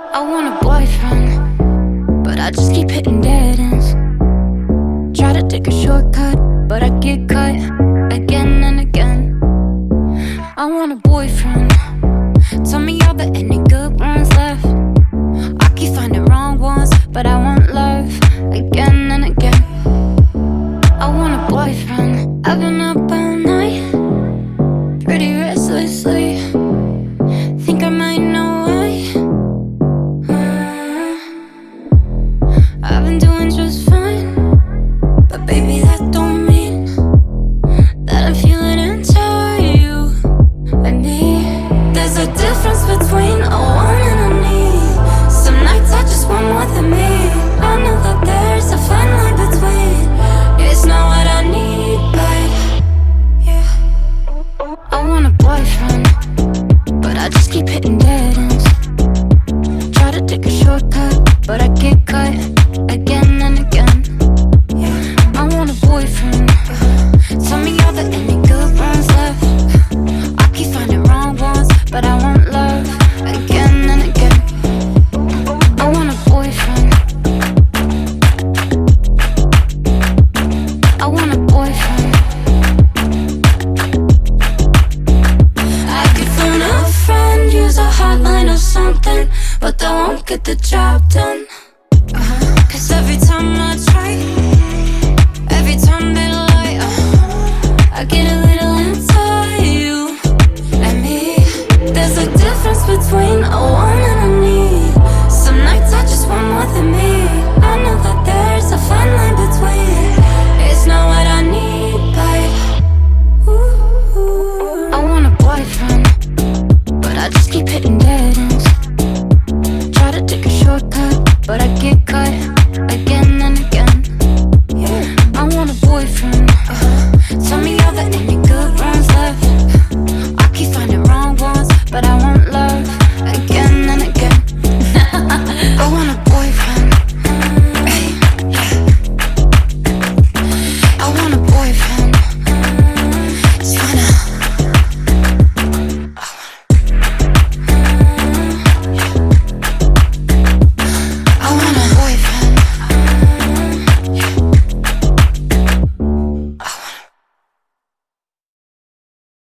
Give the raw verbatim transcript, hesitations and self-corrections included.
I want a boyfriend, but I just keep hitting dead ends. Try to take a shortcut, but I get cut again and again. I want a boyfriend. Tell me are there any good ones left? I keep finding wrong ones, but I want love again and again. I want a boyfriend. I've been up all night, pretty restlessly. Think I might know why. uh, I've been doing just fine, but baby that don't mean that I'm feeling into you and me. There's a difference between a want and a need. Some nights I just want more than me. I know that there's a fine line between. Yeah, it's not what I need, but yeah. I want a boyfriend, but I just keep hitting dead ends. Try to take a shortcut, but I get cut again and again. Yeah. I want a boyfriend. Tell me are there any good ones left? I keep finding wrong ones, but I want love again and again. I want a boyfriend. I want a boyfriend. I could phone a friend, use a hotline or something, but that won't get the job done. uh-huh. Cause every time I try, every time they lie, uh, I get a little into you and me. There's a difference between a want and a need. Some nights I just want more than me. I know that there's a fine line between. It's not what I need, but ooh, I want a boyfriend, but I just keep hitting dead ends. Try to take a shortcut, but I get caught